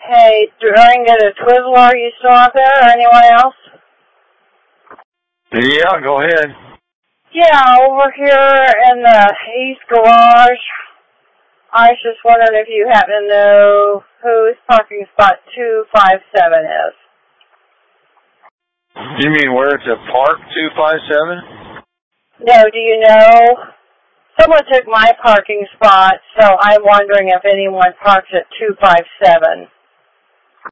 Hey, during the Twizzler, are you still out there or anyone else? Yeah, go ahead. Yeah, over here in the East Garage. I was just wondering if you happen to know whose parking spot 257 is. You mean where it's at Park 257? No, do you know? Someone took my parking spot, so I'm wondering if anyone parks at 257.